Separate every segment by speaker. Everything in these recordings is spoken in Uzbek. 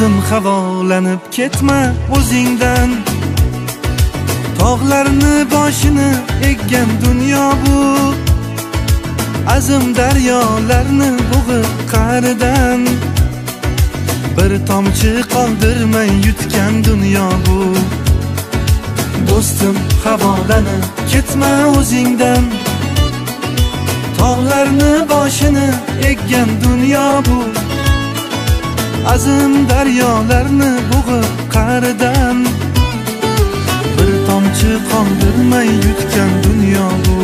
Speaker 1: do'stim havolanib ketma o'zingdan. Tog'larni boshini eggan dunyo bu, azim daryolarni bo'g'ib qa'ridan. Bir tomchi qoldirmay yutgan dunyo bu. Do'stim havolanib ketma o'zingdan. Tog'larni boshini eggan dunyo bu, azim daryolarni bo'g'ib qa'ridan. Bir tomchi qoldirmay yutgan dunyo bu.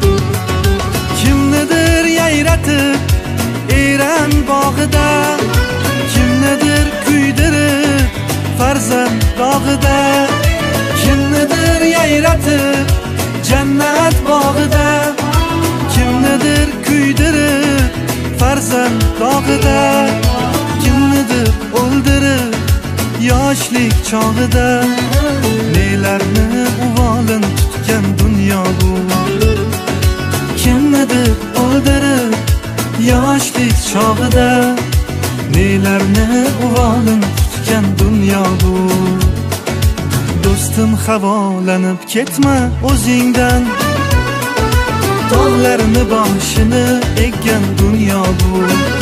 Speaker 1: Kimnidir yayratib Eran bog'ida, kimnidir kuydirib farzand dog'ida, kimnidir yayratib jannat bog'ida, kimnidir kuydirib farzand dog'ida, kimnidir o'ldirib yoshlik chog'ida. Nelarni uvolin tutgan dunyo bu, kimnidir o'ldirib yoshlik chog'ida. Nelarni uvolin tutgan dunyo bu. Do'stim havolanib ketma o'zingdan. Tog'larni boshini eggan dunyo bu.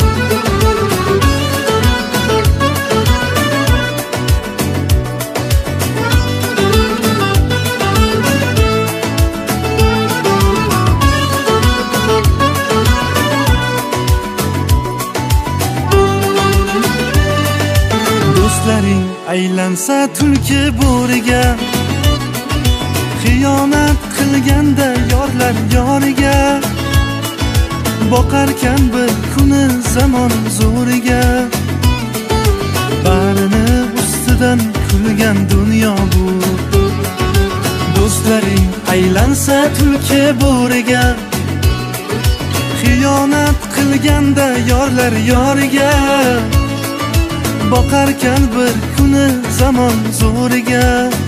Speaker 1: Do'stlaring aylansa tulki bo'riga, xiyonat qilganda yorlar yoriga, boqarkan bir kuni zamon zo'riga. Barini ustidan kulgan dunyo bu. Do'stlaring aylansa tulki bo'riga, xiyonat qilganda yorlar yoriga, boqarkan bir kuni zamon zo'riga.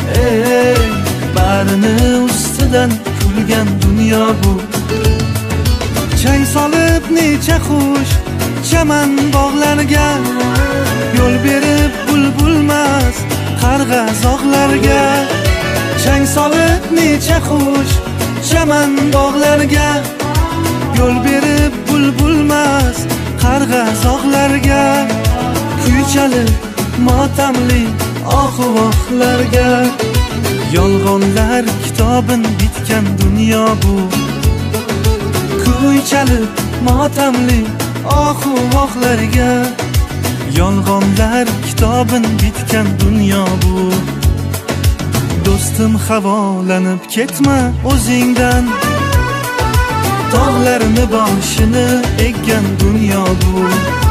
Speaker 1: Barini ustidan kulgan dunyo bu. Chang solib necha xush chaman bog'larga, yo'l berib bulbulmas qarg'a zog'larga. Chang solib necha xush chaman bog'larga, yo'l berib bulbulmas qarg'a zog'larga. Kuychalib motamli ohu-vohlarga, yolg'onlar kitobin bitgan dunyo bu. Kuychalib motamli ohu-vohlarga, yolg'onlar kitobin bitgan dunyo bu. Do'stim havolanib ketma o'zingdan. Tog'larni boshini eggan dunyo bu.